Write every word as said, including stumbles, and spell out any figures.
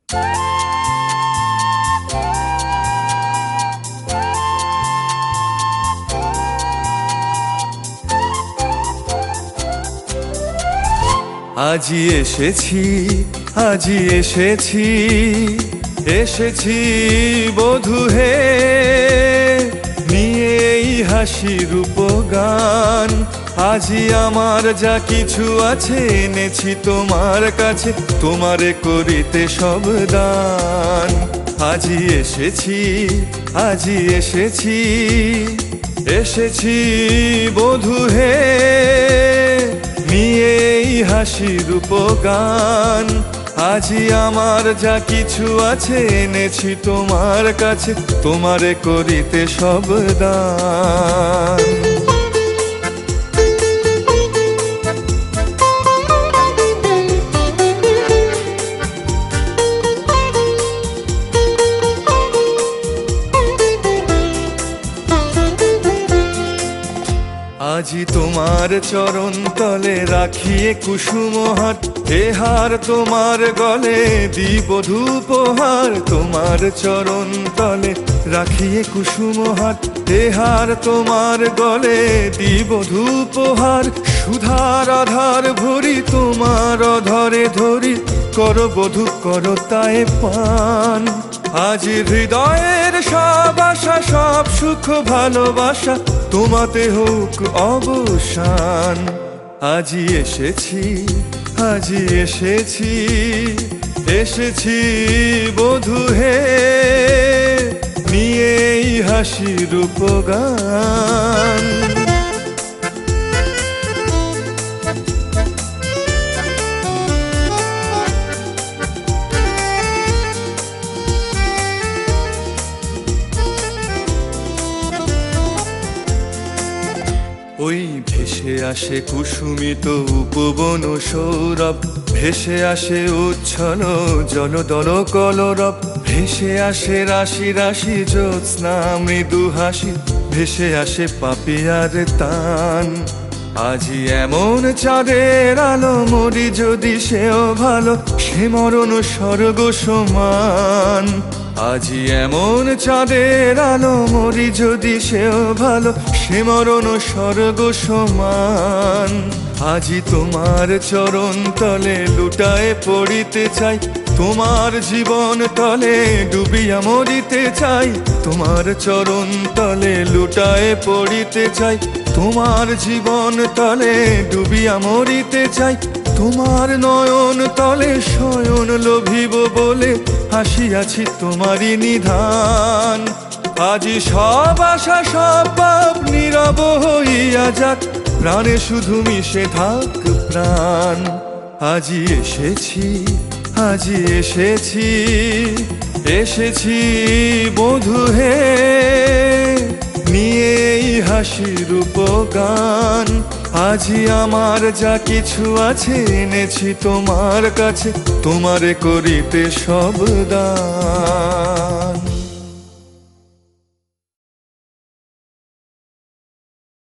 আজি এসেছি, আজি এসেছি, এসেছি বধূ হে, নিয়ে এই হাসির উপগান। আজি আমার যা কিছু আছে এনেছি তোমার কাছে, তোমারে করিতে সব দান। আজি এসেছি, আজি এসেছি, এসেছি বধূ হে, নিয়ে এই হাসির উপগান। আজি আমার যা কিছু আছে এনেছি তোমার কাছে, তোমারে করিতে সব দান। আজি তোমার চরণ তলে রাখিয়ে কুসুম হার, এ হার তোমার গলে দিব ধূপহার। তোমার চরণ তলে রাখিয়ে কুসুম হার, এ হার তোমার গলে দিব ধূপহার। সুধার আধার ভরি তোমার অধরে ধরি, কর বধূ কর তায়ে পান। আজ হৃদয়ের সব আশা, সব সুখ ভালোবাসা তোমাতে হোক অবসান। আজি এসেছি, আজি এসেছি, এসেছি বধূ হে, নিয়ে এই হাসির উপগান। ওই ভেসে আসে কুসুমিত উপবন সৌরভ, ভেসে আসে উচ্ছল জলদল কলরব। ভেসে আসে রাশি রাশি জ্যোৎস্না মৃদু হাসি, ভেসে আসে পাপিয়ার তান। আজি এমন চাঁদের আলো মরি যদি সেও ভালো, সে মরণ স্বর্গ সমান। আজি এমন চাঁদের আলো মরি যদি সেও ভালো, সে মরণ স্বর্গ সমান। আজি তোমার চরণ তলে লুটায়ে পড়িতে চাই, তোমার জীবন তলে ডুবিয়া মরিতে চাই। তোমার চরণ তলে লুটায়ে পড়িতে চাই, তোমার জীবন তলে ডুবিয়া মরিতে চাই। তোমার নয়ন তলে শয়ন লোভিব বলে হাসিয়াছি তোমারই নিধান। আজি সব আশা সব পাপ নীরব হইয়া যাক, প্রাণে শুধু মিশে থাক প্রাণ। আজি এসেছি, আজি এসেছি, এসেছি বধূ হে, নিয়ে এই হাসির উপগান। আজি আমার যা কিছু আছে এনেছি তোমার কাছে, তোমারে করিতে সব দান।